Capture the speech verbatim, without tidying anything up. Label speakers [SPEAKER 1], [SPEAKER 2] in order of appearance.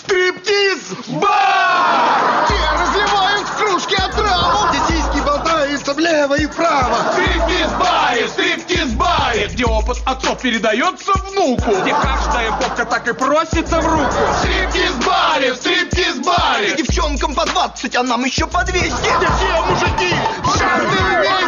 [SPEAKER 1] Стриптиз-бар!
[SPEAKER 2] Где разливают в кружке отраву, где сиськи болтаются влево и вправо.
[SPEAKER 1] Стриптиз-баре, стриптиз-баре, где опыт отцов передается внуку, где каждая попка так и просится в руку. Стриптиз-баре, стриптиз-баре,
[SPEAKER 2] И девчонкам по двадцать, а нам еще по двести. Где все мужики богатые вместе.